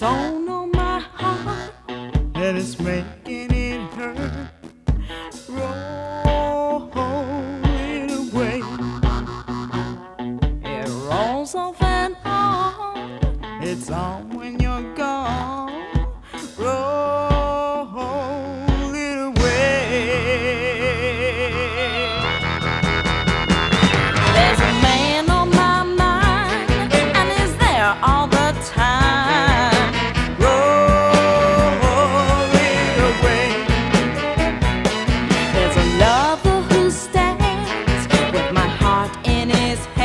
bone on my heart, and it's making it hurt. Roll it away. it rolls off and on. It's on when you're gone. Roll it away. There's a man on my mind, and he's there all the time. Roll it away. There's a lover who stands with my heart in his